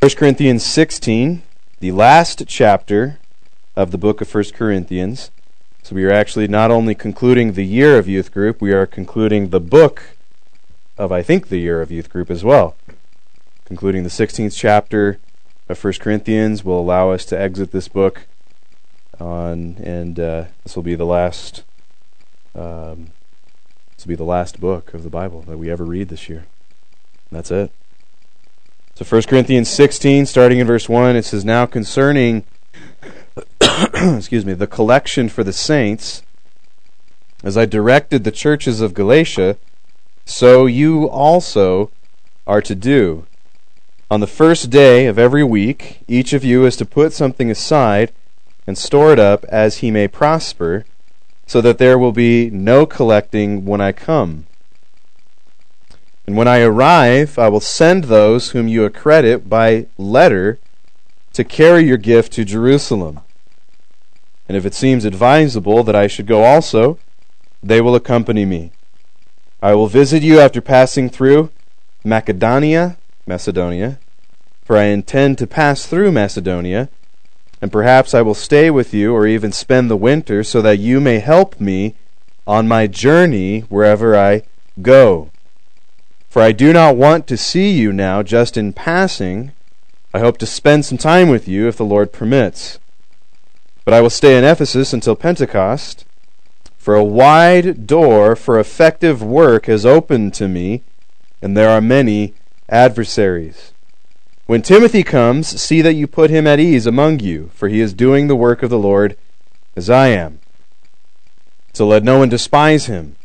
1 Corinthians 16, the last chapter of the book of 1 Corinthians. So we are actually not only concluding the year of youth group, we are concluding the book of, I think, the year of youth group as well. Concluding the 16th chapter of 1 Corinthians will allow us to exit this book this will be the last book of the Bible that we ever read this year. And that's it. So 1 Corinthians 16, starting in verse 1, it says, "Now concerning the collection for the saints, as I directed the churches of Galatia, so you also are to do. On the first day of every week, each of you is to put something aside and store it up as he may prosper, so that there will be no collecting when I come. And when I arrive, I will send those whom you accredit by letter to carry your gift to Jerusalem. And if it seems advisable that I should go also, they will accompany me. I will visit you after passing through Macedonia, for I intend to pass through Macedonia, and perhaps I will stay with you or even spend the winter so that you may help me on my journey wherever I go. For I do not want to see you now just in passing. I hope to spend some time with you if the Lord permits. But I will stay in Ephesus until Pentecost, for a wide door for effective work has opened to me, and there are many adversaries. When Timothy comes, see that you put him at ease among you, for he is doing the work of the Lord as I am. So let no one despise him.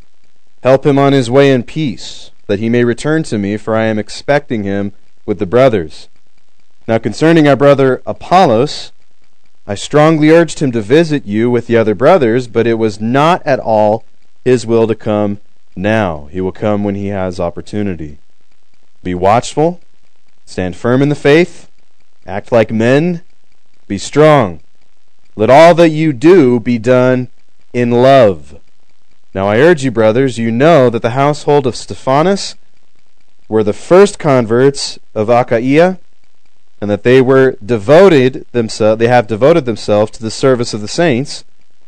Help him on his way in peace, that he may return to me, for I am expecting him with the brothers. Now concerning our brother Apollos, I strongly urged him to visit you with the other brothers, but it was not at all his will to come now. He will come when he has opportunity. Be watchful, stand firm in the faith, act like men, be strong. Let all that you do be done in love. Now I urge you, brothers, you know that the household of Stephanas were the first converts of Achaia, and that they have devoted themselves to the service of the saints.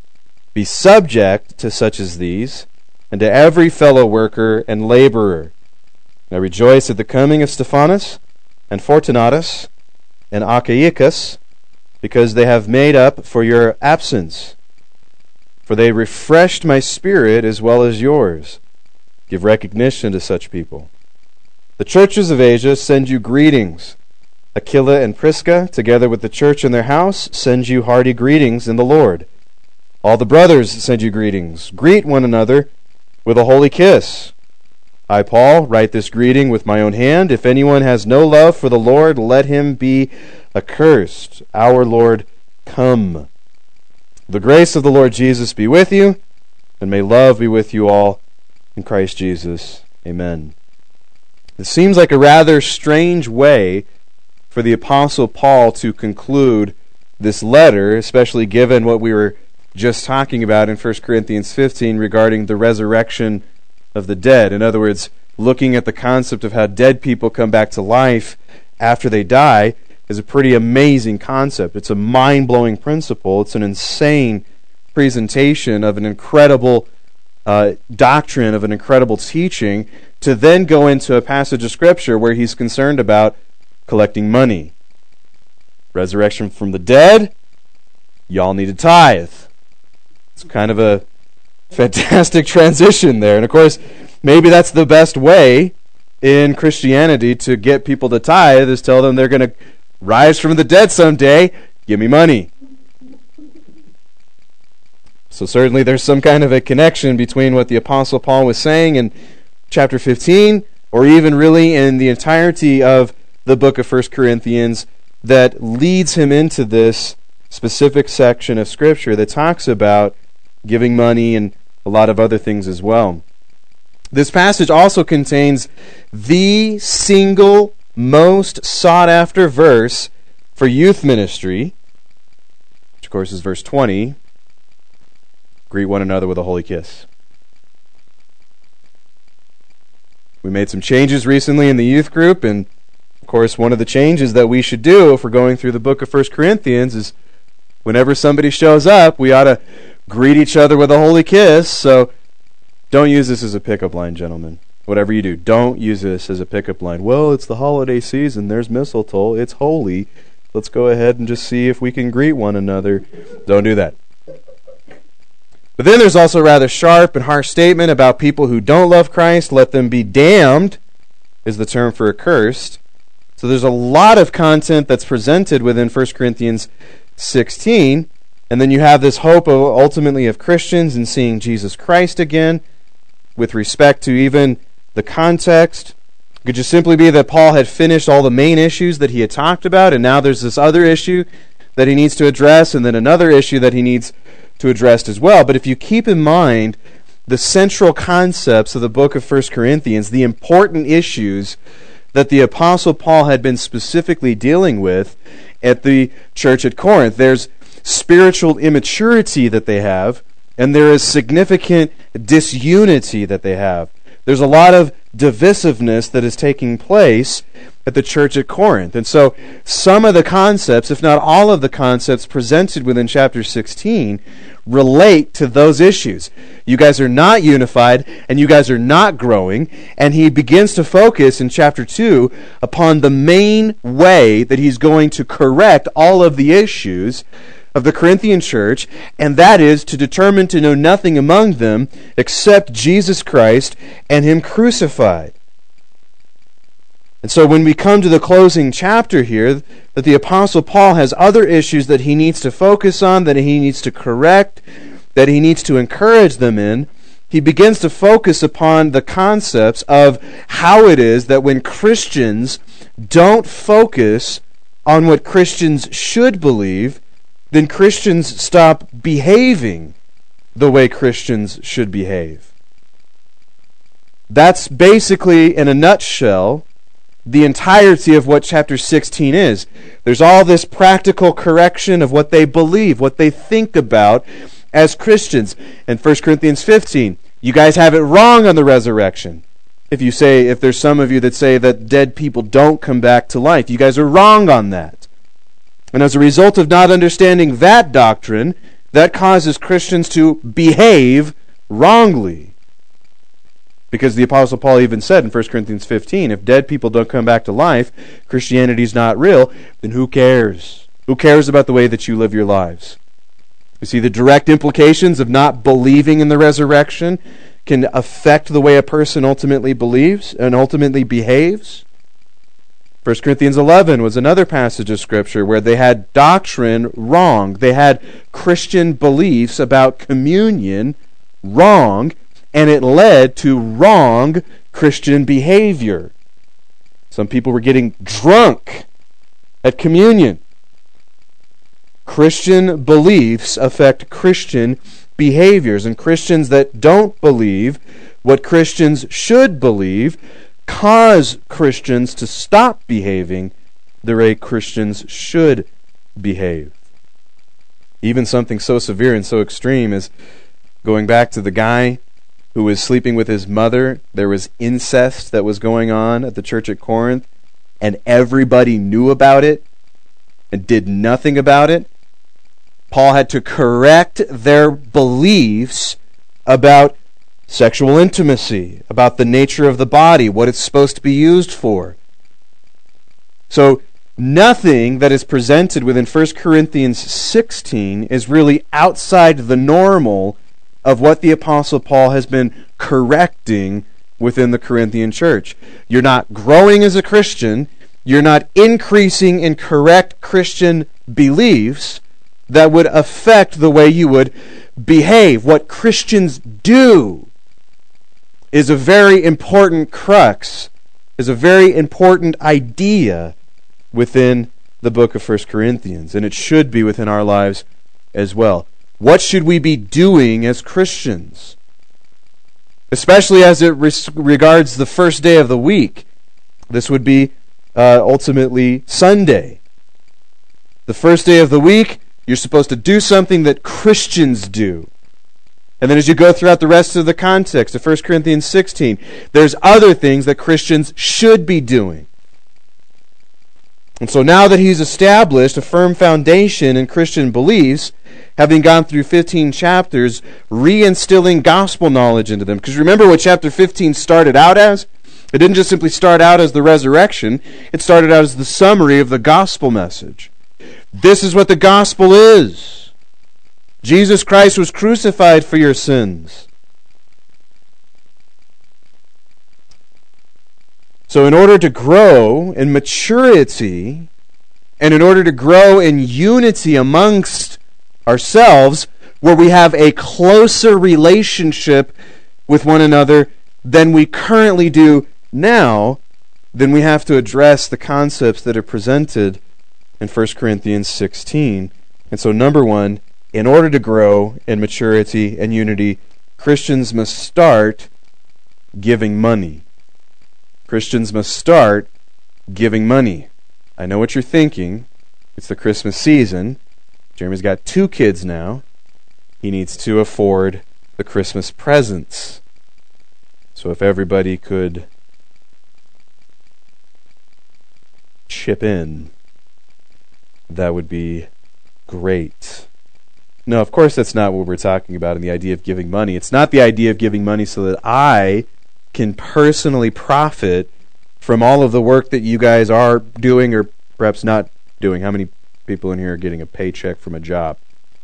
Be subject to such as these, and to every fellow worker and laborer. Now rejoice at the coming of Stephanas and Fortunatus and Achaicus, because they have made up for your absence. For they refreshed my spirit as well as yours. Give recognition to such people. The churches of Asia send you greetings. Aquila and Prisca, together with the church in their house, send you hearty greetings in the Lord. All the brothers send you greetings. Greet one another with a holy kiss. I, Paul, write this greeting with my own hand. If anyone has no love for the Lord, let him be accursed. Our Lord, come. The grace of the Lord Jesus be with you, and may love be with you all in Christ Jesus. Amen." It seems like a rather strange way for the Apostle Paul to conclude this letter, especially given what we were just talking about in 1 Corinthians 15 regarding the resurrection of the dead. In other words, looking at the concept of how dead people come back to life after they die is a pretty amazing concept. It's a mind-blowing principle. It's an insane presentation of an incredible doctrine, of an incredible teaching, to then go into a passage of Scripture where he's concerned about collecting money. Resurrection from the dead, y'all need to tithe. It's kind of a fantastic transition there. And of course, maybe that's the best way in Christianity to get people to tithe, is tell them they're going to rise from the dead someday, give me money. So certainly there's some kind of a connection between what the Apostle Paul was saying in chapter 15, or even really in the entirety of the book of 1 Corinthians, that leads him into this specific section of Scripture that talks about giving money and a lot of other things as well. This passage also contains the single most sought after verse for youth ministry, which of course is verse 20. Greet one another with a holy kiss. We made some changes recently in the youth group, and of course, one of the changes that we should do if we're going through the book of 1 Corinthians is whenever somebody shows up, we ought to greet each other with a holy kiss. So don't use this as a pickup line, gentlemen. Whatever you do, don't use this as a pickup line. Well, it's the holiday season. There's mistletoe. It's holy. Let's go ahead and just see if we can greet one another. Don't do that. But then there's also a rather sharp and harsh statement about people who don't love Christ. Let them be damned is the term for accursed. So there's a lot of content that's presented within 1 Corinthians 16. And then you have this hope of ultimately of Christians in seeing Jesus Christ again. With respect to even the context, it could just simply be that Paul had finished all the main issues that he had talked about, and now there's this other issue that he needs to address, and then another issue that he needs to address as well. But if you keep in mind the central concepts of the book of 1 Corinthians, the important issues that the Apostle Paul had been specifically dealing with at the church at Corinth, there's spiritual immaturity that they have, and there is significant disunity that they have. There's a lot of divisiveness that is taking place at the church at Corinth. And so some of the concepts, if not all of the concepts presented within chapter 16, relate to those issues. You guys are not unified, and you guys are not growing. And he begins to focus in chapter 2 upon the main way that he's going to correct all of the issues of the Corinthian church, and that is to determine to know nothing among them except Jesus Christ and Him crucified. And so when we come to the closing chapter here, that the Apostle Paul has other issues that he needs to focus on, that he needs to correct, that he needs to encourage them in, he begins to focus upon the concepts of how it is that when Christians don't focus on what Christians should believe, then Christians stop behaving the way Christians should behave. That's basically, in a nutshell, the entirety of what chapter 16 is. There's all this practical correction of what they believe, what they think about as Christians. In 1 Corinthians 15, you guys have it wrong on the resurrection. If there's some of you that say that dead people don't come back to life, you guys are wrong on that. And as a result of not understanding that doctrine, that causes Christians to behave wrongly. Because the Apostle Paul even said in 1 Corinthians 15, if dead people don't come back to life, Christianity's not real, then who cares? Who cares about the way that you live your lives? You see, the direct implications of not believing in the resurrection can affect the way a person ultimately believes and ultimately behaves. 1 Corinthians 11 was another passage of Scripture where they had doctrine wrong. They had Christian beliefs about communion wrong, and it led to wrong Christian behavior. Some people were getting drunk at communion. Christian beliefs affect Christian behaviors, and Christians that don't believe what Christians should believe cause Christians to stop behaving the way Christians should behave. Even something so severe and so extreme as going back to the guy who was sleeping with his mother. There was incest that was going on at the church at Corinth, and everybody knew about it and did nothing about it. Paul had to correct their beliefs about sexual intimacy, about the nature of the body, what it's supposed to be used for. So nothing that is presented within 1 Corinthians 16 is really outside the normal of what the Apostle Paul has been correcting within the Corinthian church. You're not growing as a Christian. You're not increasing in correct Christian beliefs that would affect the way you would behave. What Christians do is a very important crux, is a very important idea within the book of 1 Corinthians, and it should be within our lives as well. What should we be doing as Christians? Especially as it regards the first day of the week. This would be ultimately Sunday. The first day of the week, you're supposed to do something that Christians do. And then as you go throughout the rest of the context of 1 Corinthians 16, there's other things that Christians should be doing. And so now that he's established a firm foundation in Christian beliefs, having gone through 15 chapters, reinstilling gospel knowledge into them. Because remember what chapter 15 started out as? It didn't just simply start out as the resurrection. It started out as the summary of the gospel message. This is what the gospel is. Jesus Christ was crucified for your sins. So in order to grow in maturity, and in order to grow in unity amongst ourselves, where we have a closer relationship with one another than we currently do now, then we have to address the concepts that are presented in 1 Corinthians 16. And so number one, in order to grow in maturity and unity, Christians must start giving money. Christians must start giving money. I know what you're thinking. It's the Christmas season. Jeremy's got 2 kids now. He needs to afford the Christmas presents. So if everybody could chip in, that would be great. No, of course that's not what we're talking about in the idea of giving money. It's not the idea of giving money so that I can personally profit from all of the work that you guys are doing or perhaps not doing. How many people in here are getting a paycheck from a job?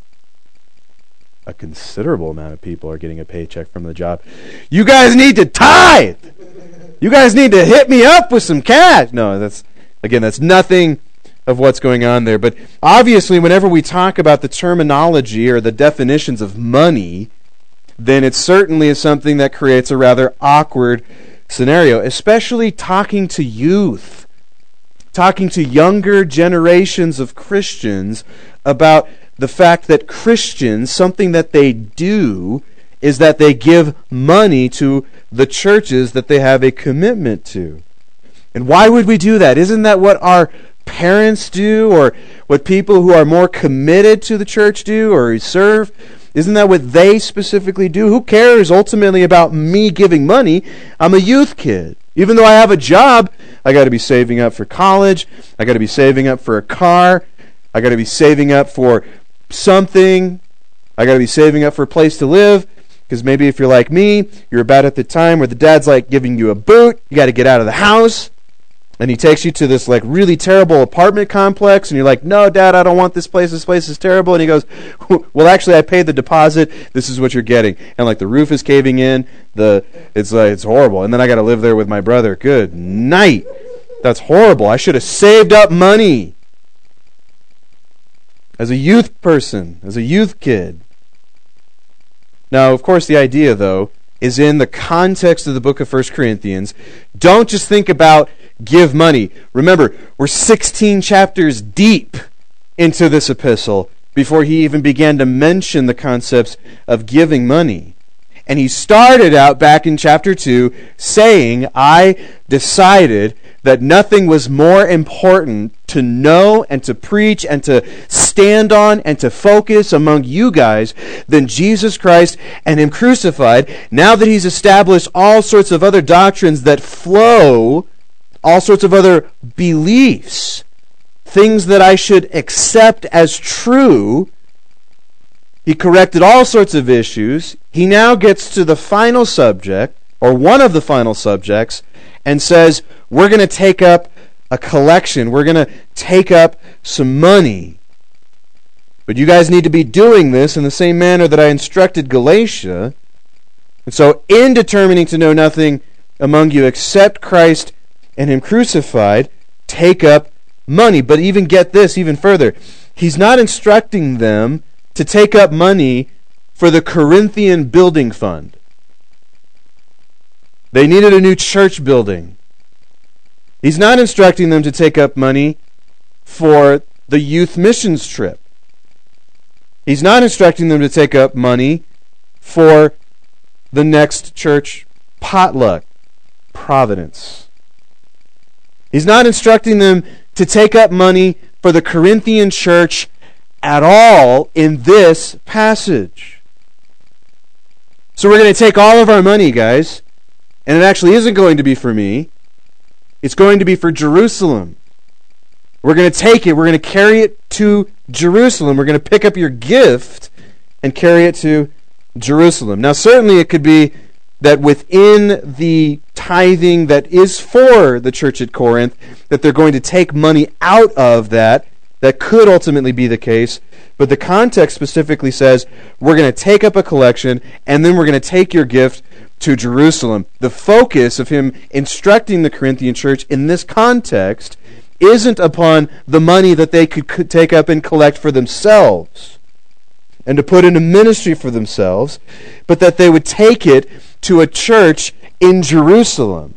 A considerable amount of people are getting a paycheck from the job. You guys need to tithe! You guys need to hit me up with some cash! No, that's nothing of what's going on there. But obviously, whenever we talk about the terminology or the definitions of money, then it certainly is something that creates a rather awkward scenario, especially talking to youth, talking to younger generations of Christians about the fact that Christians, something that they do is that they give money to the churches that they have a commitment to. And why would we do that? Isn't that what our parents do, or what people who are more committed to the church do or serve? Isn't that what they specifically do? Who cares ultimately about me giving money? I'm a youth kid. Even though I have a job, I got to be saving up for college. I got to be saving up for a car. I got to be saving up for something. I got to be saving up for a place to live. Because maybe if you're like me, you're about at the time where the dad's like giving you a boot. You got to get out of the house. And he takes you to this like really terrible apartment complex, and you're like, "No, Dad, I don't want this place. This place is terrible." And he goes, "Well, actually, I paid the deposit. This is what you're getting." And like the roof is caving in. It's horrible. And then I got to live there with my brother. Good night. That's horrible. I should have saved up money as a youth person, as a youth kid. Now, of course, the idea though is in the context of the book of 1 Corinthians. Don't just think about give money. Remember, we're 16 chapters deep into this epistle before he even began to mention the concepts of giving money. And he started out back in chapter 2 saying, I decided that nothing was more important to know and to preach and to stand on and to focus among you guys than Jesus Christ and Him crucified. Now that He's established all sorts of other doctrines that flow, all sorts of other beliefs, things that I should accept as true, He corrected all sorts of issues. He now gets to the final subject, or one of the final subjects, and says, we're going to take up a collection. We're going to take up some money. But you guys need to be doing this in the same manner that I instructed Galatia. And so, in determining to know nothing among you except Christ and Him crucified, take up money. But even get this even further. He's not instructing them to take up money for the Corinthian building fund. They needed a new church building. He's not instructing them to take up money for the youth missions trip. He's not instructing them to take up money for the next church potluck, Providence. He's not instructing them to take up money for the Corinthian church at all in this passage. So we're going to take all of our money, guys, and it actually isn't going to be for me. It's going to be for Jerusalem. We're going to take it. We're going to carry it to Jerusalem. We're going to pick up your gift and carry it to Jerusalem. Now, certainly it could be that within the tithing that is for the church at Corinth, that they're going to take money out of that. That could ultimately be the case. But the context specifically says, we're going to take up a collection, and then we're going to take your gift to Jerusalem. The focus of him instructing the Corinthian church in this context isn't upon the money that they could take up and collect for themselves and to put in a ministry for themselves, but that they would take it to a church in Jerusalem.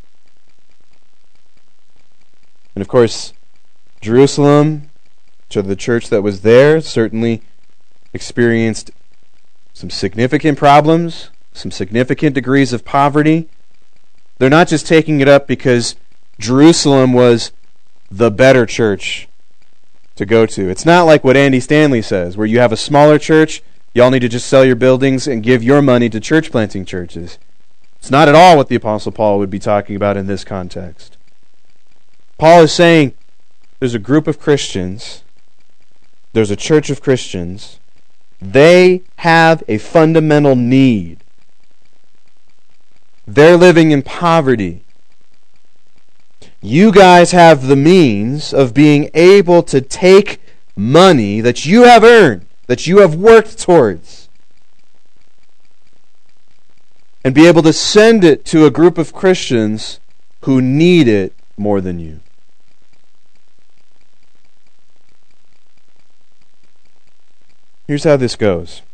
And of course, Jerusalem, to the church that was there, certainly experienced some significant problems, some significant degrees of poverty. They're not just taking it up because Jerusalem was the better church to go to. It's not like what Andy Stanley says, where you have a smaller church, y'all need to just sell your buildings and give your money to church planting churches. It's not at all what the Apostle Paul would be talking about in this context. Paul is saying there's a group of Christians, there's a church of Christians, they have a fundamental need. They're living in poverty. You guys have the means of being able to take money that you have earned, that you have worked towards, and be able to send it to a group of Christians who need it more than you. Here's how this goes.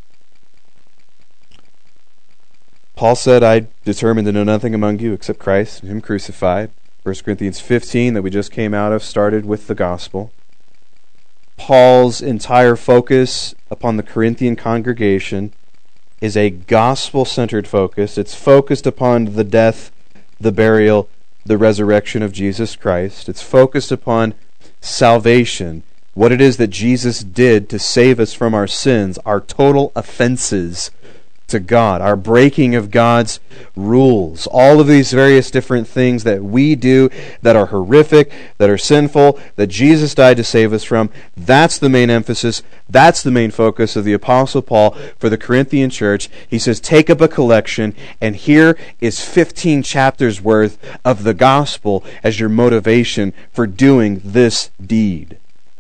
Paul said, I determined to know nothing among you except Christ and Him crucified. 1 Corinthians 15 that we just came out of started with the gospel. Paul's entire focus upon the Corinthian congregation is a gospel-centered focus. It's focused upon the death, the burial, the resurrection of Jesus Christ. It's focused upon salvation, what it is that Jesus did to save us from our sins, our total offenses to God, our breaking of God's rules, all of these various different things that we do that are horrific, that are sinful, that Jesus died to save us from. That's the main emphasis. That's the main focus of the Apostle Paul for the Corinthian church. He says, take up a collection, and here is 15 chapters worth of the gospel as your motivation for doing this deed.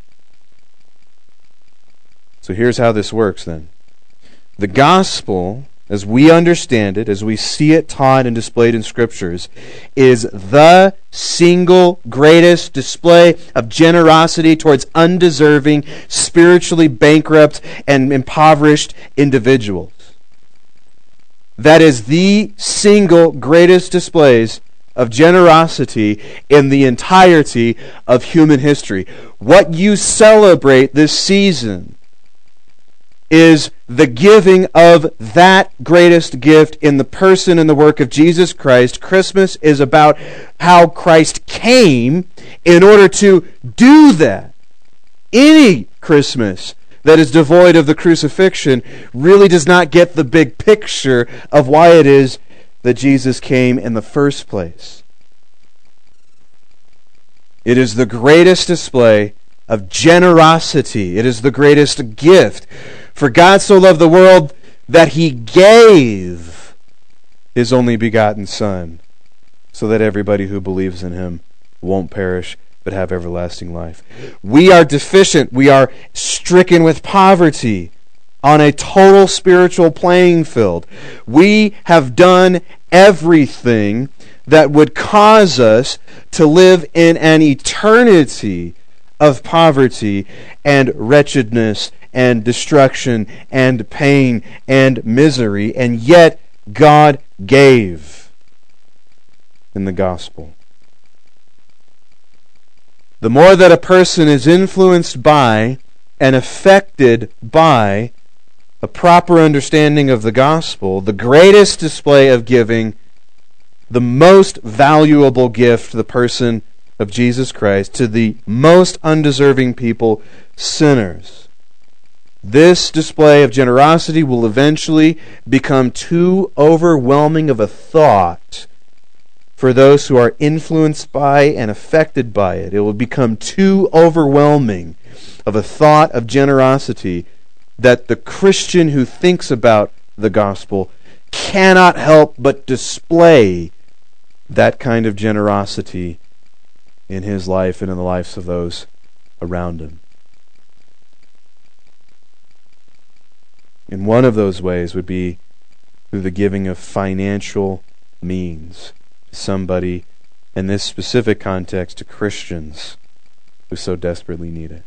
So here's how this works then. The gospel, as we understand it, as we see it taught and displayed in Scriptures, is the single greatest display of generosity towards undeserving, spiritually bankrupt, and impoverished individuals. That is the single greatest displays of generosity in the entirety of human history. What you celebrate this season is the giving of that greatest gift in the person and the work of Jesus Christ. Christmas is about how Christ came in order to do that. Any Christmas that is devoid of the crucifixion really does not get the big picture of why it is that Jesus came in the first place. It is the greatest display of generosity. It is the greatest gift. For God so loved the world that He gave His only begotten Son, so that everybody who believes in Him won't perish but have everlasting life. We are deficient. We are stricken with poverty on a total spiritual playing field. We have done everything that would cause us to live in an eternity of poverty and wretchedness and destruction and pain and misery, and yet God gave in the gospel. The more that a person is influenced by and affected by a proper understanding of the gospel, the greatest display of giving, the most valuable gift, the person of Jesus Christ, to the most undeserving people, sinners. This display of generosity will eventually become too overwhelming of a thought for those who are influenced by and affected by it. It will become too overwhelming of a thought of generosity that the Christian who thinks about the gospel cannot help but display that kind of generosity in his life and in the lives of those around him. And one of those ways would be through the giving of financial means to somebody, in this specific context, to Christians who so desperately need it.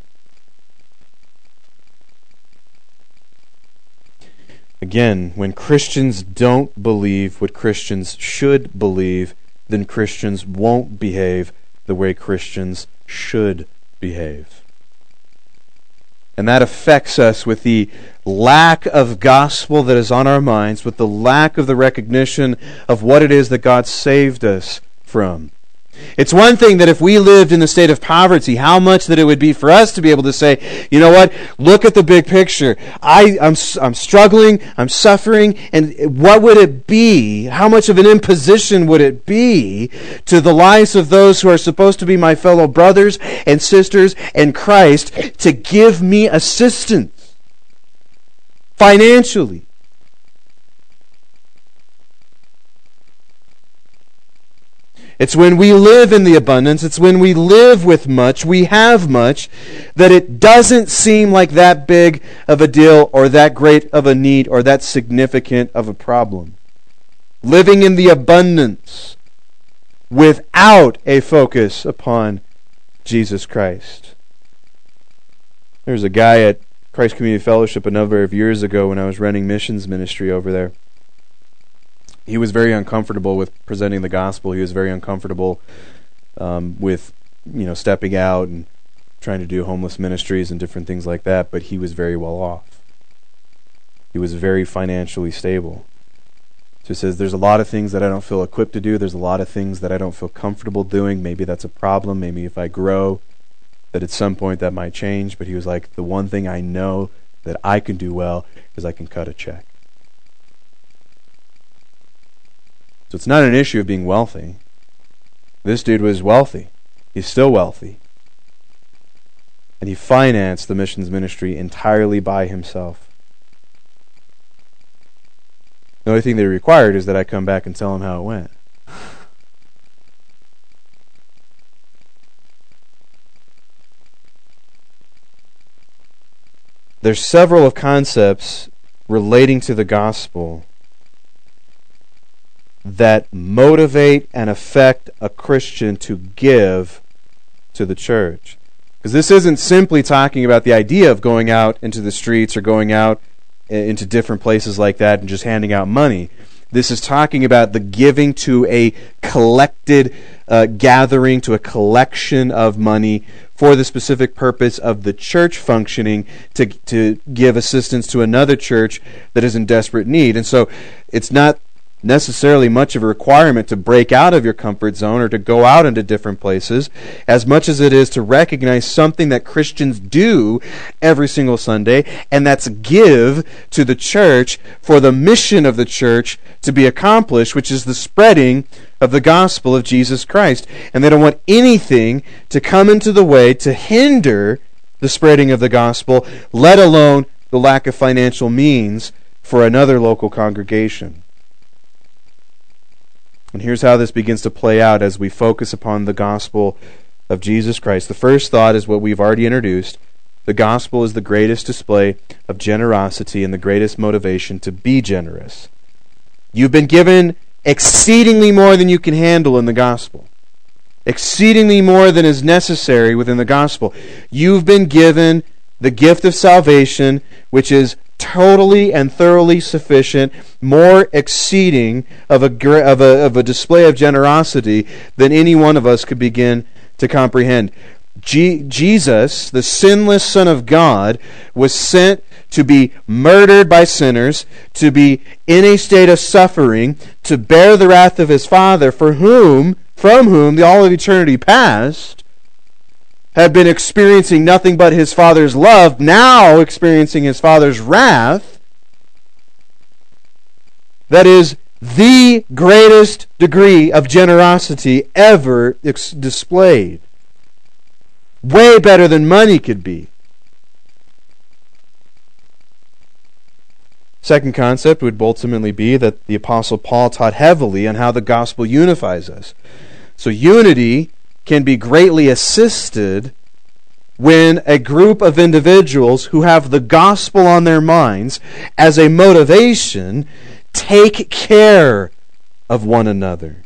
Again, when Christians don't believe what Christians should believe, then Christians won't behave the way Christians should behave. And that affects us with the lack of gospel that is on our minds, with the lack of the recognition of what it is that God saved us from. It's one thing that if we lived in the state of poverty, how much that it would be for us to be able to say, you know what, look at the big picture. I'm struggling, I'm suffering, and what would it be? How much of an imposition would it be to the lives of those who are supposed to be my fellow brothers and sisters in Christ to give me assistance financially? It's when we live in the abundance, it's when we live with much, we have much, that it doesn't seem like that big of a deal or that great of a need or that significant of a problem. Living in the abundance without a focus upon Jesus Christ. There's a guy at Christ Community Fellowship a number of years ago when I was running missions ministry over there. He was very uncomfortable with presenting the gospel. He was very uncomfortable with, stepping out and trying to do homeless ministries and different things like that, but he was very well off. He was very financially stable. So he says, there's a lot of things that I don't feel equipped to do. There's a lot of things that I don't feel comfortable doing. Maybe that's a problem. Maybe if I grow, that at some point that might change. But he was like, the one thing I know that I can do well is I can cut a check. So it's not an issue of being wealthy. This dude was wealthy. He's still wealthy. And he financed the missions ministry entirely by himself. The only thing they required is that I come back and tell him how it went. There's several of concepts relating to the gospel that motivate and affect a Christian to give to the church. Because this isn't simply talking about the idea of going out into the streets or going out into different places like that and just handing out money. This is talking about the giving to a collected gathering, to a collection of money for the specific purpose of the church functioning to give assistance to another church that is in desperate need. And so it's not necessarily much of a requirement to break out of your comfort zone or to go out into different places, as much as it is to recognize something that Christians do every single Sunday, and that's give to the church for the mission of the church to be accomplished, which is the spreading of the gospel of Jesus Christ. And they don't want anything to come into the way to hinder the spreading of the gospel, let alone the lack of financial means for another local congregation. And here's how this begins to play out as we focus upon the gospel of Jesus Christ. The first thought is what we've already introduced. The gospel is the greatest display of generosity and the greatest motivation to be generous. You've been given exceedingly more than you can handle in the gospel. Exceedingly more than is necessary within the gospel. You've been given the gift of salvation, which is totally and thoroughly sufficient, more exceeding of a display of generosity than any one of us could begin to comprehend. Jesus, the sinless Son of God, was sent to be murdered by sinners, to be in a state of suffering, to bear the wrath of his Father, from whom the all of eternity past had been experiencing nothing but his Father's love, now experiencing his Father's wrath. That is, the greatest degree of generosity ever displayed. Way better than money could be. Second concept would ultimately be that the Apostle Paul taught heavily on how the gospel unifies us. So unity can be greatly assisted when a group of individuals who have the gospel on their minds as a motivation take care of one another.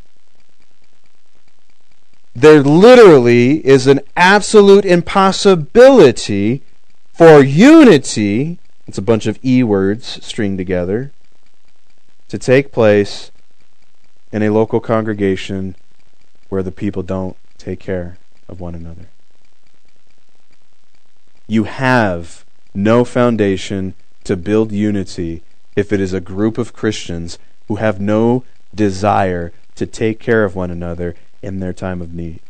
There literally is an absolute impossibility for unity, it's a bunch of E words stringed together, to take place in a local congregation where the people don't take care of one another. You have no foundation to build unity if it is a group of Christians who have no desire to take care of one another in their time of need.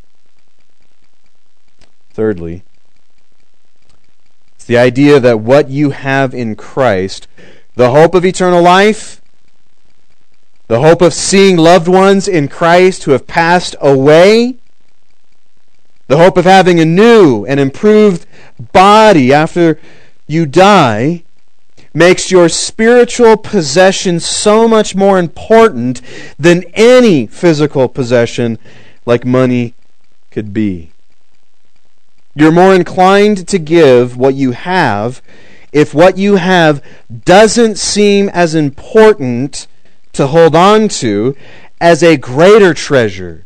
Thirdly, it's the idea that what you have in Christ, the hope of eternal life, the hope of seeing loved ones in Christ who have passed away, the hope of having a new and improved body after you die, makes your spiritual possession so much more important than any physical possession like money could be. You're more inclined to give what you have if what you have doesn't seem as important to hold on to as a greater treasure.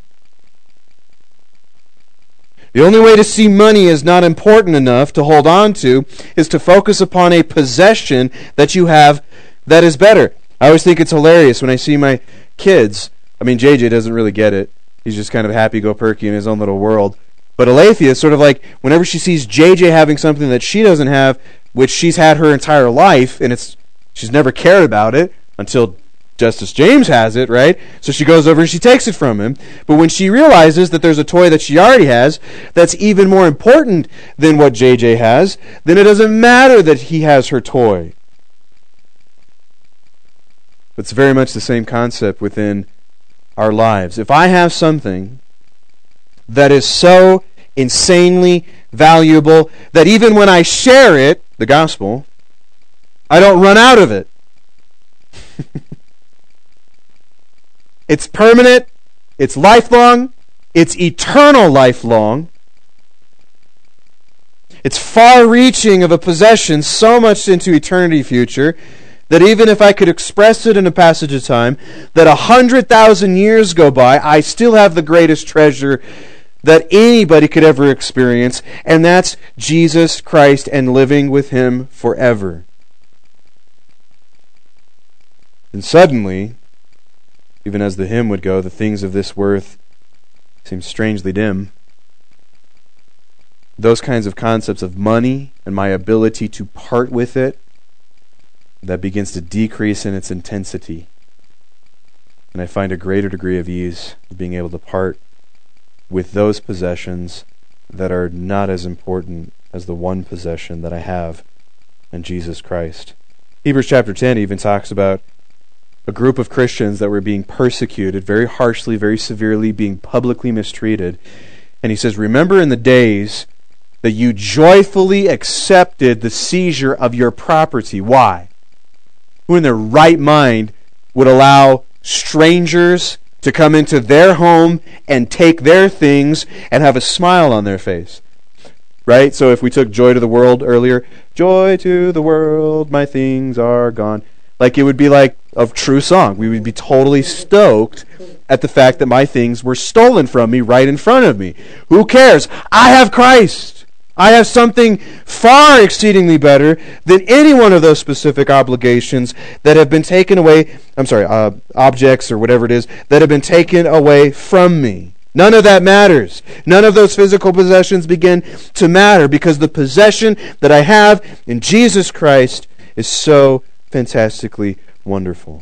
The only way to see money as not important enough to hold on to is to focus upon a possession that you have that is better. I always think it's hilarious when I see my kids. I mean, JJ doesn't really get it. He's just kind of happy-go-perky in his own little world. But Alethea is sort of like, whenever she sees JJ having something that she doesn't have, which she's had her entire life, and she's never cared about it until Justice James has it, right? So she goes over and she takes it from him. But when she realizes that there's a toy that she already has that's even more important than what JJ has, then it doesn't matter that he has her toy. It's very much the same concept within our lives. If I have something that is so insanely valuable that even when I share it, the gospel, I don't run out of it. It's permanent, it's lifelong, it's eternal lifelong. It's far-reaching of a possession, so much into eternity future, that even if I could express it in a passage of time, that 100,000 years go by, I still have the greatest treasure that anybody could ever experience, and that's Jesus Christ and living with Him forever. And suddenly, even as the hymn would go, the things of this worth seem strangely dim. Those kinds of concepts of money and my ability to part with it, that begins to decrease in its intensity. And I find a greater degree of ease of being able to part with those possessions that are not as important as the one possession that I have in Jesus Christ. Hebrews chapter 10 even talks about a group of Christians that were being persecuted very harshly, very severely, being publicly mistreated. And he says, remember in the days that you joyfully accepted the seizure of your property. Why? Who in their right mind would allow strangers to come into their home and take their things and have a smile on their face? Right? So if we took Joy to the World earlier, joy to the world, my things are gone. Like it would be like a true song. We would be totally stoked at the fact that my things were stolen from me right in front of me. Who cares? I have Christ. I have something far exceedingly better than any one of those specific obligations that have been taken away. Objects or whatever it is that have been taken away from me. None of that matters. None of those physical possessions begin to matter because the possession that I have in Jesus Christ is so fantastically wonderful.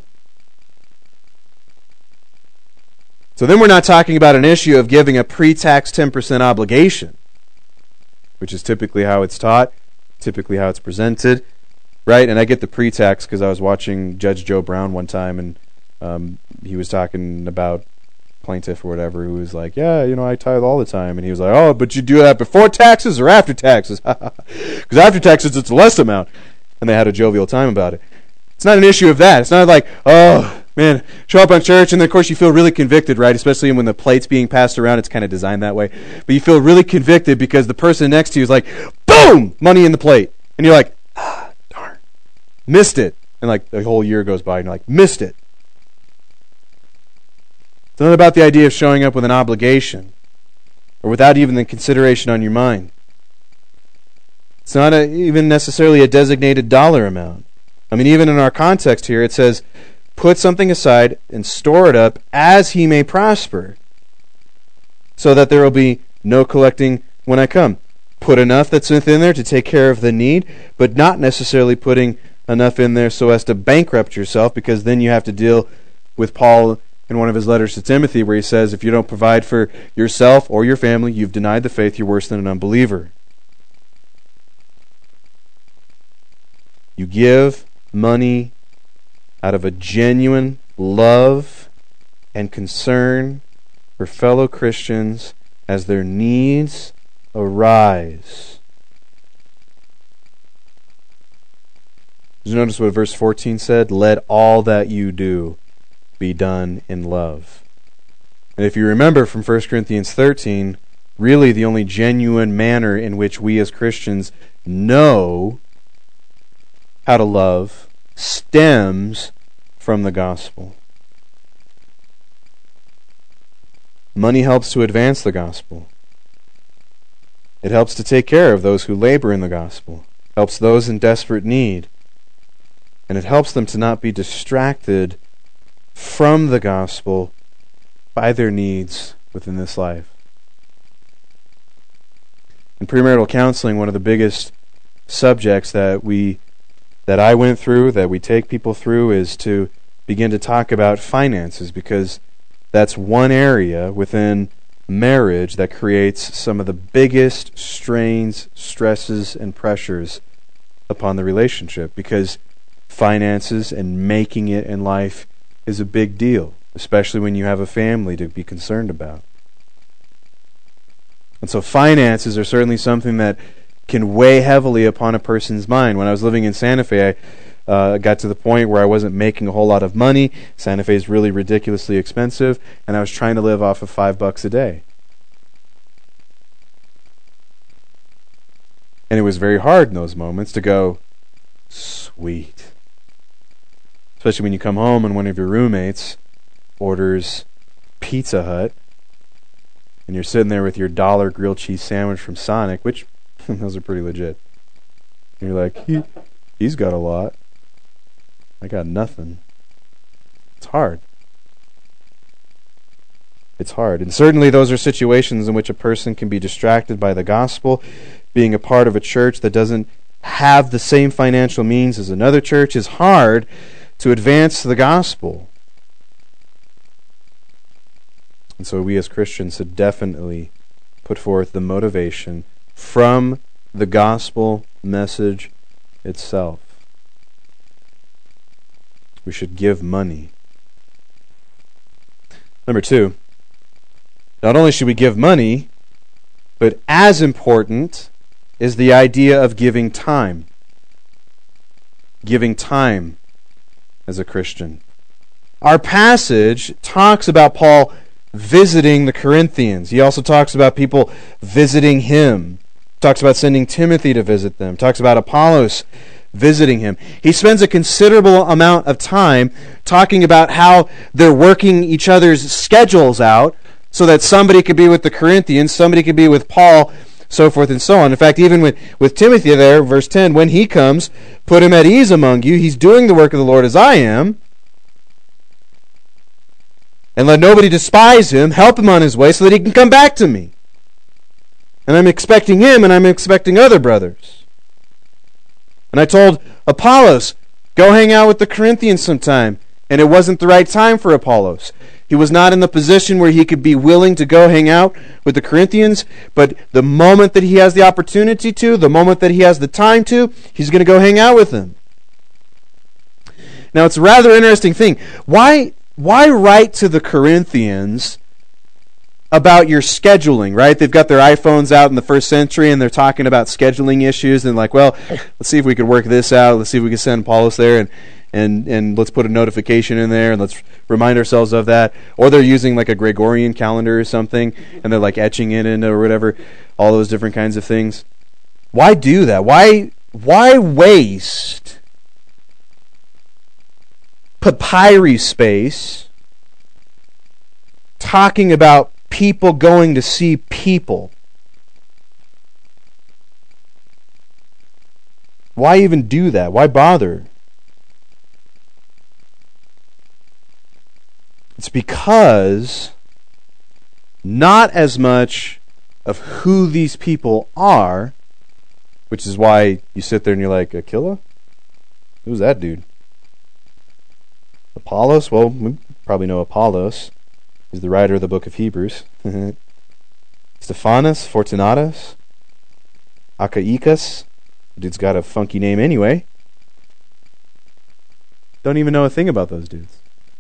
So then we're not talking about an issue of giving a pre-tax 10% obligation, which is typically how it's taught, typically how it's presented, right? And I get the pre-tax because I was watching Judge Joe Brown one time, and he was talking about plaintiff or whatever who was like, yeah, I tithe all the time. And he was like, oh, but you do that before taxes or after taxes? Because after taxes, it's a less amount. And they had a jovial time about it. It's not an issue of that. It's not like, oh, man, show up on church, and then, of course, you feel really convicted, right? Especially when the plate's being passed around. It's kind of designed that way. But you feel really convicted because the person next to you is like, boom, money in the plate. And you're like, darn, missed it. And like the whole year goes by, and you're like, missed it. It's not about the idea of showing up with an obligation or without even the consideration on your mind. It's not even necessarily a designated dollar amount. I mean, even in our context here, it says, put something aside and store it up as he may prosper, so that there will be no collecting when I come. Put enough that's within there to take care of the need, but not necessarily putting enough in there so as to bankrupt yourself, because then you have to deal with Paul in one of his letters to Timothy, where he says, if you don't provide for yourself or your family, you've denied the faith, you're worse than an unbeliever. You give money out of a genuine love and concern for fellow Christians as their needs arise. Did you notice what verse 14 said? Let all that you do be done in love. And if you remember from 1 Corinthians 13, really the only genuine manner in which we as Christians know how to love stems from the gospel. Money helps to advance the gospel. It helps to take care of those who labor in the gospel. Helps those in desperate need. And it helps them to not be distracted from the gospel by their needs within this life. In premarital counseling, one of the biggest subjects that I went through, that we take people through, is to begin to talk about finances, because that's one area within marriage that creates some of the biggest strains, stresses, and pressures upon the relationship, because finances and making it in life is a big deal, especially when you have a family to be concerned about. And so finances are certainly something that can weigh heavily upon a person's mind. When I was living in Santa Fe, I got to the point where I wasn't making a whole lot of money. Santa Fe is really ridiculously expensive, and I was trying to live off of $5 a day. And it was very hard in those moments to go, sweet. Especially when you come home and one of your roommates orders Pizza Hut, and you're sitting there with your $1 grilled cheese sandwich from Sonic, which those are pretty legit. And you're like, he's got a lot. I got nothing. It's hard. It's hard. And certainly those are situations in which a person can be distracted by the gospel. Being a part of a church that doesn't have the same financial means as another church is hard to advance the gospel. And so we as Christians should definitely put forth the motivation from the gospel message itself. We should give money. Number 2, not only should we give money, but as important is the idea of giving time. Giving time as a Christian. Our passage talks about Paul visiting the Corinthians. He also talks about people visiting him. Talks about sending Timothy to visit them. Talks about Apollos visiting him. He spends a considerable amount of time talking about how they're working each other's schedules out so that somebody could be with the Corinthians, somebody could be with Paul, so forth and so on. In fact, even with Timothy there, verse 10, when he comes, put him at ease among you. He's doing the work of the Lord as I am. And let nobody despise him. Help him on his way so that he can come back to me. And I'm expecting him, and I'm expecting other brothers. And I told Apollos, go hang out with the Corinthians sometime. And it wasn't the right time for Apollos. He was not in the position where he could be willing to go hang out with the Corinthians. But the moment that he has the opportunity to, the moment that he has the time to, he's going to go hang out with them. Now, it's a rather interesting thing. Why why write to the Corinthians about your scheduling, right? They've got their iPhones out in the first century, and they're talking about scheduling issues, and like, well, let's see if we could work this out. Let's see if we can send Apollos there, and let's put a notification in there, and let's remind ourselves of that. Or they're using like a Gregorian calendar or something, and they're like etching it in or whatever, all those different kinds of things. Why do that? Why waste papyri space talking about people going to see people? Why even do that? Why bother? It's because not as much of who these people are, which is why you sit there and you're like, Aquila? Who's that dude? Apollos? Well, we probably know Apollos. He's the writer of the book of Hebrews. Stephanas, Fortunatus, Achaicus. Dude's got a funky name anyway. Don't even know a thing about those dudes.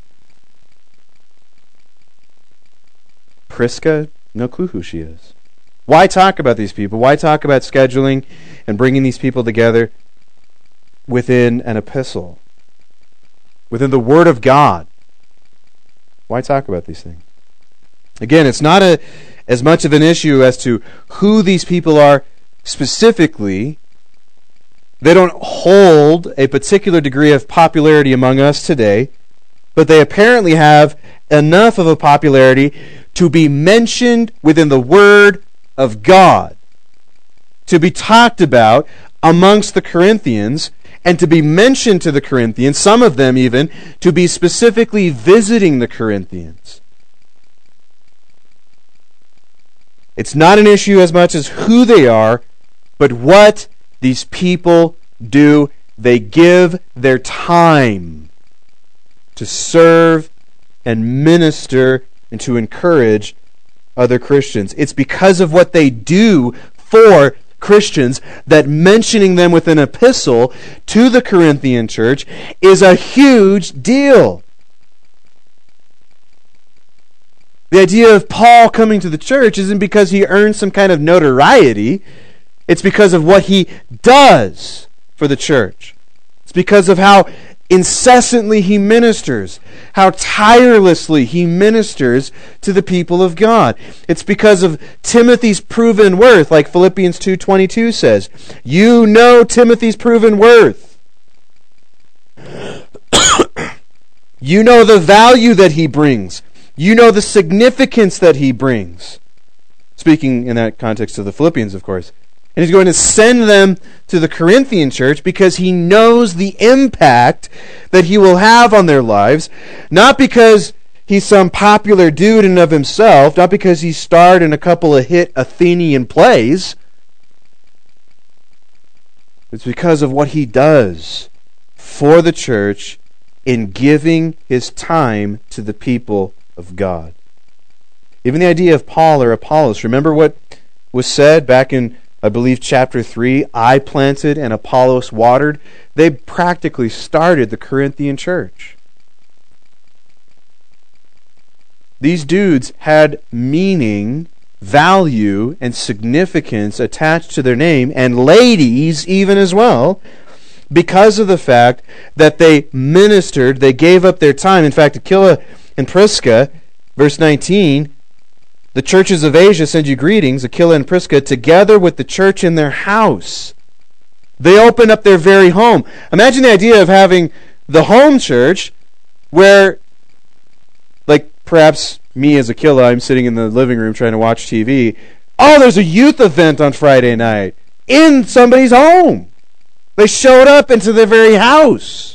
Prisca, no clue who she is. Why talk about these people? Why talk about scheduling and bringing these people together within an epistle? Within the Word of God? Why talk about these things? Again, it's not as much of an issue as to who these people are specifically. They don't hold a particular degree of popularity among us today, but they apparently have enough of a popularity to be mentioned within the Word of God, to be talked about amongst the Corinthians, and to be mentioned to the Corinthians, some of them even, to be specifically visiting the Corinthians. It's not an issue as much as who they are, but what these people do. They give their time to serve and minister and to encourage other Christians. It's because of what they do for Christians that mentioning them with an epistle to the Corinthian church is a huge deal. The idea of Paul coming to the church isn't because he earned some kind of notoriety. It's because of what he does for the church. It's because of how incessantly he ministers, how tirelessly he ministers to the people of God. It's because of Timothy's proven worth, like Philippians 2:22 says. You know Timothy's proven worth. You know the value that he brings. You know the significance that he brings. Speaking in that context of the Philippians, of course. And he's going to send them to the Corinthian church because he knows the impact that he will have on their lives. Not because he's some popular dude in and of himself. Not because he starred in a couple of hit Athenian plays. It's because of what he does for the church in giving his time to the people of God. Even the idea of Paul or Apollos. Remember what was said back in, I believe, chapter 3, I planted and Apollos watered. They practically started the Corinthian church. These dudes had meaning, value, and significance attached to their name, and ladies even as well, because of the fact that they ministered, they gave up their time. In fact, Aquila and Prisca, verse 19, the churches of Asia send you greetings, Aquila and Prisca, together with the church in their house. They open up their very home. Imagine the idea of having the home church where, like perhaps me as Aquila, I'm sitting in the living room trying to watch TV. Oh, there's a youth event on Friday night in somebody's home. They showed up into their very house.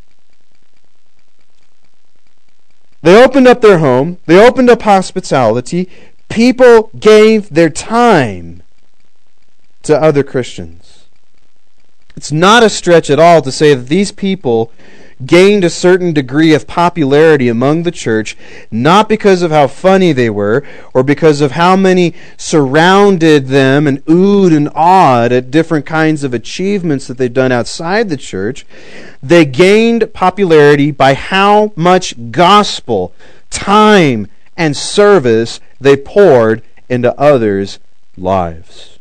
They opened up their home. They opened up hospitality. People gave their time to other Christians. It's not a stretch at all to say that these people gained a certain degree of popularity among the church, not because of how funny they were, or because of how many surrounded them and oohed and awed at different kinds of achievements that they'd done outside the church. They gained popularity by how much gospel, time, and service they poured into others' lives.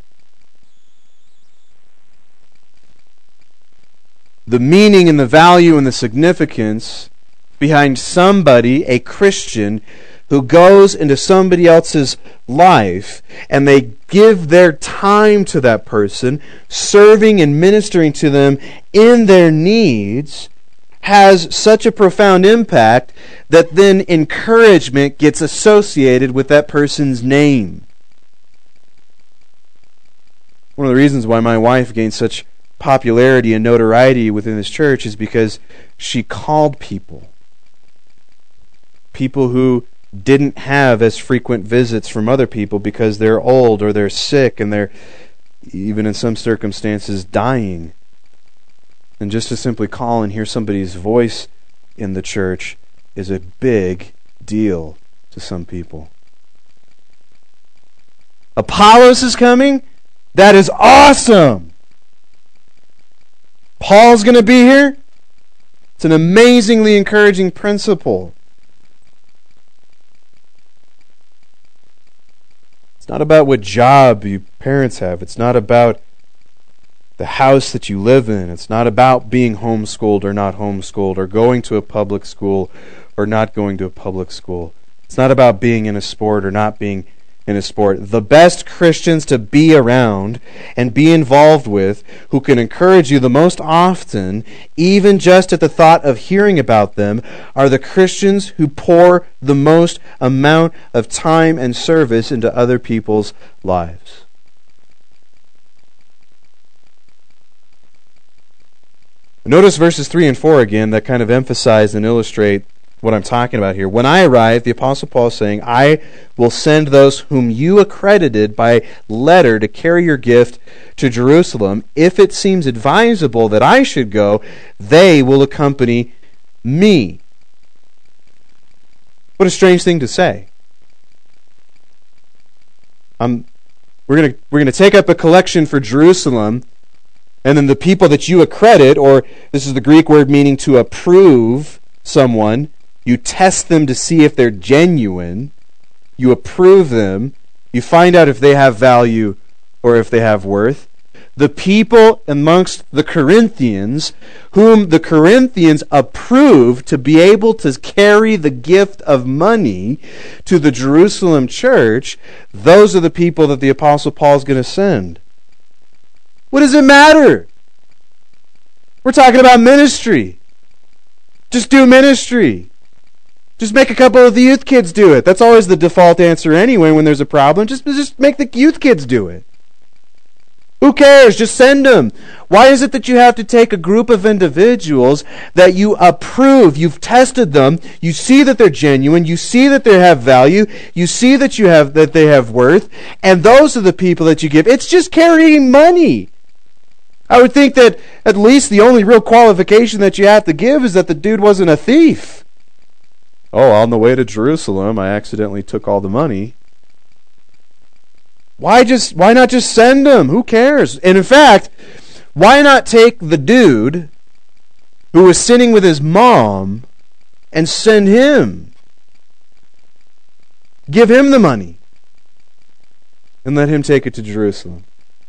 The meaning and the value and the significance behind somebody, a Christian, who goes into somebody else's life and they give their time to that person, serving and ministering to them in their needs, has such a profound impact that then encouragement gets associated with that person's name. One of the reasons why my wife gained such popularity and notoriety within this church is because she called people who didn't have as frequent visits from other people because they're old or they're sick and they're, even in some circumstances, dying. And just to simply call and hear somebody's voice in the church is a big deal to some people. Apollos is coming? That is awesome! Paul's going to be here? It's an amazingly encouraging principle. It's not about what job your parents have. It's not about the house that you live in. It's not about being homeschooled or not homeschooled, or going to a public school or not going to a public school. It's not about being in a sport or not being in a sport. The best Christians to be around and be involved with, who can encourage you the most often, even just at the thought of hearing about them, are the Christians who pour the most amount of time and service into other people's lives. Notice verses 3 and 4 again that kind of emphasize and illustrate what I'm talking about here. When I arrive, the Apostle Paul is saying, I will send those whom you accredited by letter to carry your gift to Jerusalem. If it seems advisable that I should go, they will accompany me. What a strange thing to say. We're going to take up a collection for Jerusalem, and then the people that you accredit, or this is the Greek word meaning to approve someone, you test them to see if they're genuine, you approve them, you find out if they have value or if they have worth. The people amongst the Corinthians, whom the Corinthians approved to be able to carry the gift of money to the Jerusalem church, those are the people that the Apostle Paul is going to send. What does it matter? We're talking about ministry. Just do ministry. Just make a couple of the youth kids do it. That's always the default answer anyway when there's a problem. Just make the youth kids do it. Who cares? Just send them. Why is it that you have to take a group of individuals that you approve, you've tested them, you see that they're genuine, you see that they have value, you see that they have worth, and those are the people that you give? It's just carrying money. I would think that at least the only real qualification that you have to give is that the dude wasn't a thief. Oh, on the way to Jerusalem, I accidentally took all the money. Why not just send him? Who cares? And in fact, why not take the dude who was sitting with his mom and send him? Give him the money and let him take it to Jerusalem.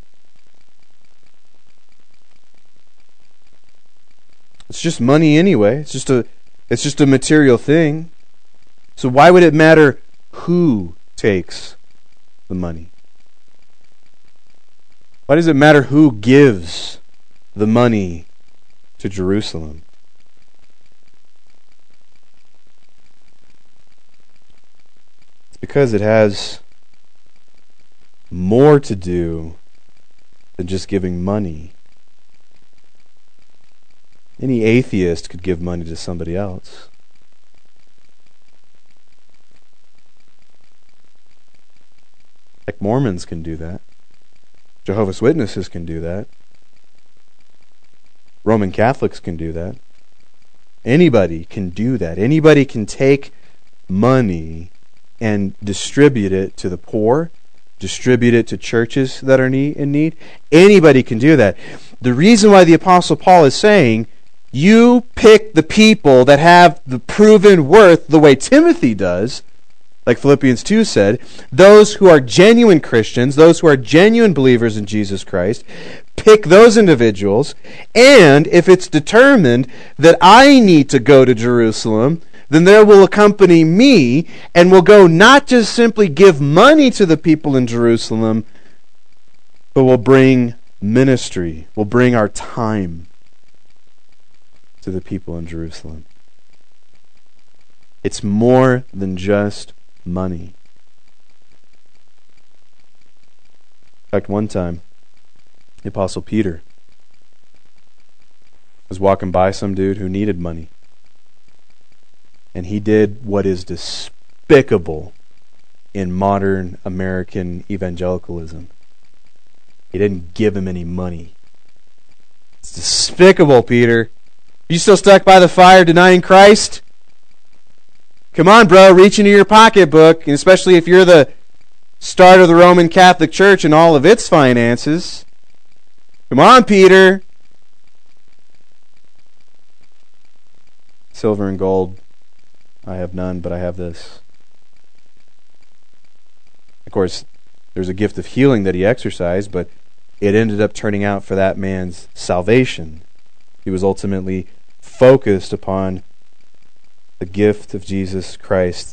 It's just money anyway. It's just a material thing. So why would it matter who takes the money? Why does it matter who gives the money to Jerusalem? It's because it has more to do than just giving money. Any atheist could give money to somebody else. Like Mormons can do that. Jehovah's Witnesses can do that. Roman Catholics can do that. Anybody can do that. Anybody can take money and distribute it to the poor, distribute it to churches that are in need. Anybody can do that. The reason why the Apostle Paul is saying, you pick the people that have the proven worth the way Timothy does, like Philippians 2 said, those who are genuine Christians, those who are genuine believers in Jesus Christ, pick those individuals, and if it's determined that I need to go to Jerusalem, then there will accompany me, and will go not just simply give money to the people in Jerusalem, but will bring ministry, will bring our time to the people in Jerusalem. It's more than just money. In fact, one time, the Apostle Peter was walking by some dude who needed money. And he did what is despicable in modern American evangelicalism. He didn't give him any money. It's despicable, Peter. You still stuck by the fire denying Christ? Come on, bro, reach into your pocketbook, and especially if you're the start of the Roman Catholic Church and all of its finances. Come on, Peter. Silver and gold, I have none, but I have this. Of course, there's a gift of healing that he exercised, but it ended up turning out for that man's salvation. He was ultimately focused upon the gift of Jesus Christ.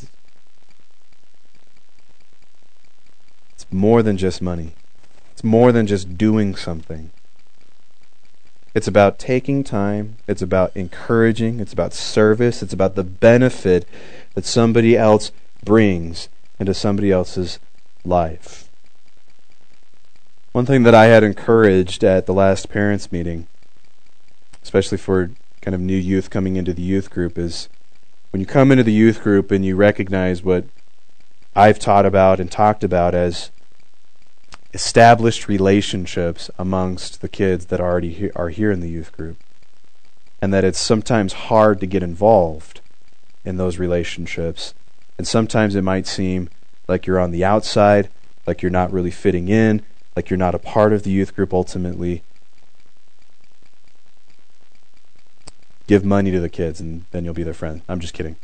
It's more than just money. It's more than just doing something. It's about taking time. It's about encouraging. It's about service. It's about the benefit that somebody else brings into somebody else's life. One thing that I had encouraged at the last parents' meeting, especially for kind of new youth coming into the youth group, is when you come into the youth group and you recognize what I've taught about and talked about as established relationships amongst the kids that already are here in the youth group, and that it's sometimes hard to get involved in those relationships, and sometimes it might seem like you're on the outside, like you're not really fitting in, like you're not a part of the youth group ultimately. Give money to the kids and then you'll be their friend. I'm just kidding.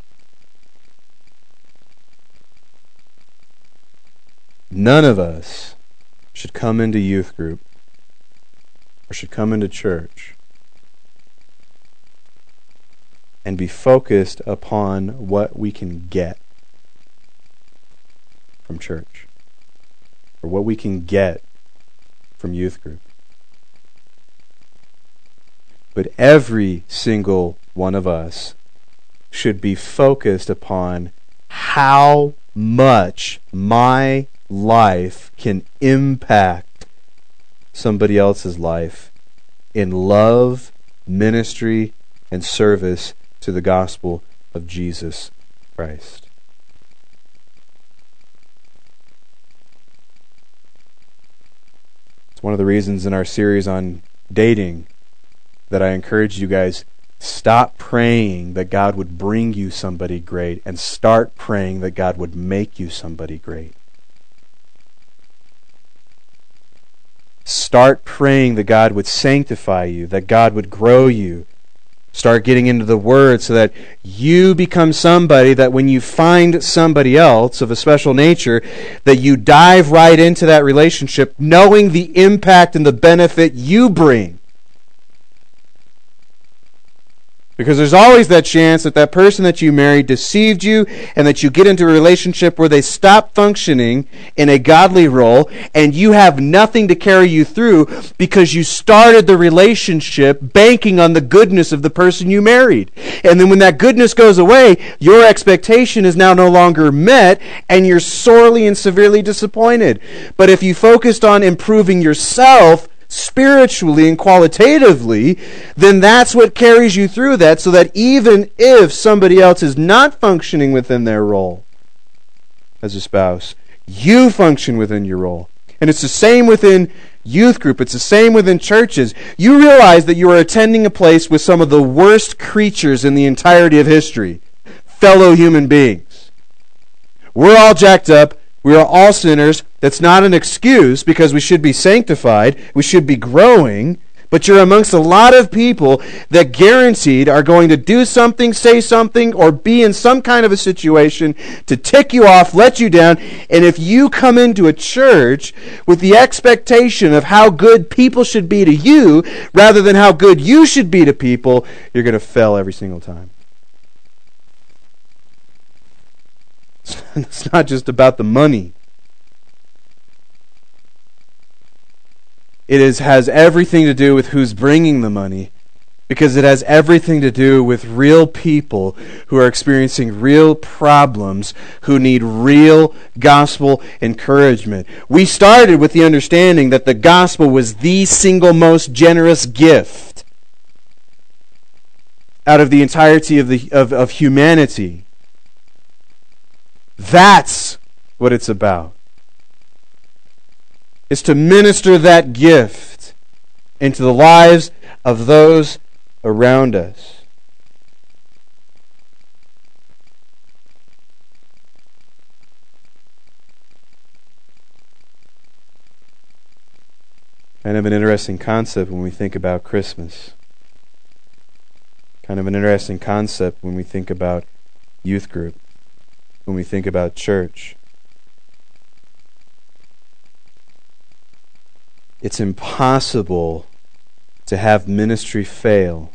None of us should come into youth group or should come into church and be focused upon what we can get from church or what we can get from youth group. But every single one of us should be focused upon how much my life can impact somebody else's life in love, ministry, and service to the gospel of Jesus Christ. It's one of the reasons in our series on dating that I encourage you guys, stop praying that God would bring you somebody great and start praying that God would make you somebody great. Start praying that God would sanctify you, that God would grow you. Start getting into the Word so that you become somebody that when you find somebody else of a special nature, that you dive right into that relationship knowing the impact and the benefit you bring. Because there's always that chance that that person that you married deceived you and that you get into a relationship where they stop functioning in a godly role and you have nothing to carry you through because you started the relationship banking on the goodness of the person you married. And then when that goodness goes away, your expectation is now no longer met and you're sorely and severely disappointed. But if you focused on improving yourself spiritually and qualitatively, then that's what carries you through that, so that even if somebody else is not functioning within their role as a spouse, you function within your role. And it's the same within youth group. It's the same within churches. You realize that you are attending a place with some of the worst creatures in the entirety of history, fellow human beings. We're all jacked up. We are all sinners. That's not an excuse, because we should be sanctified. We should be growing. But you're amongst a lot of people that guaranteed are going to do something, say something, or be in some kind of a situation to tick you off, let you down. And if you come into a church with the expectation of how good people should be to you, rather than how good you should be to people, you're going to fail every single time. It's not just about the money. It has everything to do with who's bringing the money, because it has everything to do with real people who are experiencing real problems, who need real gospel encouragement. We started with the understanding that the gospel was the single most generous gift out of the entirety of humanity. That's what it's about. Is to minister that gift into the lives of those around us. Kind of an interesting concept when we think about Christmas. Kind of an interesting concept when we think about youth group, when we think about church. It's impossible to have ministry fail.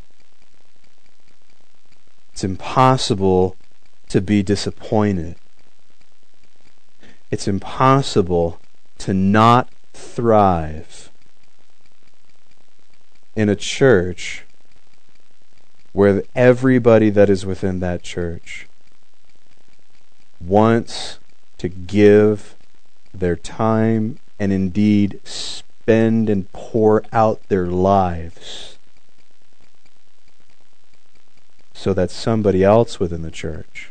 It's impossible to be disappointed. It's impossible to not thrive in a church where everybody that is within that church wants to give their time and indeed spend and pour out their lives so that somebody else within the church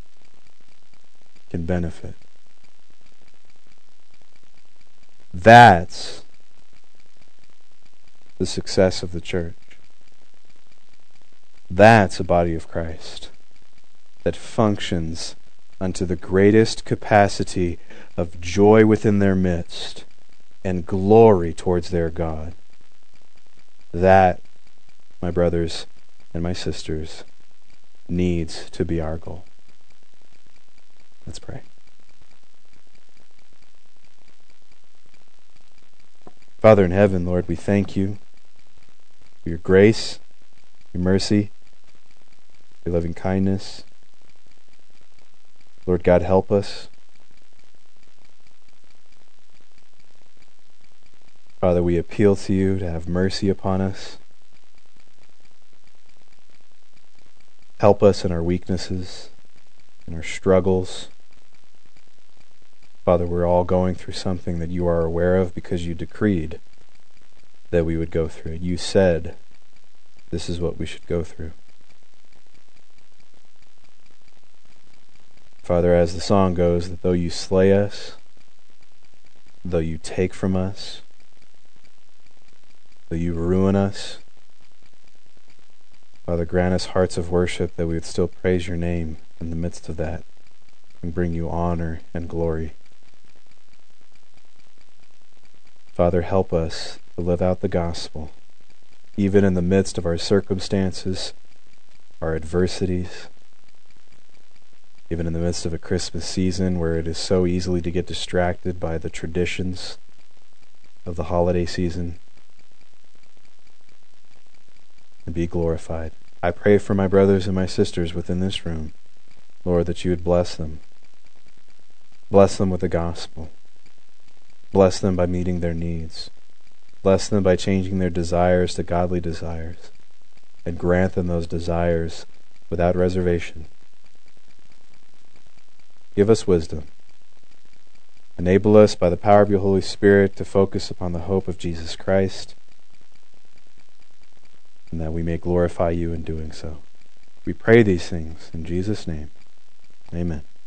can benefit. That's the success of the church. That's a body of Christ that functions unto the greatest capacity of joy within their midst and glory towards their God. That, my brothers and my sisters, needs to be our goal. Let's pray. Father in heaven, Lord, we thank you for your grace, your mercy, your loving kindness. Lord God, help us. Father, we appeal to you to have mercy upon us. Help us in our weaknesses, in our struggles. Father, we're all going through something that you are aware of because you decreed that we would go through it. You said this is what we should go through. Father, as the song goes, that though you slay us, though you take from us, though you ruin us, Father, grant us hearts of worship that we would still praise your name in the midst of that and bring you honor and glory. Father, help us to live out the gospel, even in the midst of our circumstances, our adversities, even in the midst of a Christmas season where it is so easily to get distracted by the traditions of the holiday season, and be glorified. I pray for my brothers and my sisters within this room, Lord, that you would bless them. Bless them with the gospel. Bless them by meeting their needs. Bless them by changing their desires to godly desires, and grant them those desires without reservation. Give us wisdom. Enable us by the power of your Holy Spirit to focus upon the hope of Jesus Christ, and that we may glorify you in doing so. We pray these things in Jesus' name. Amen.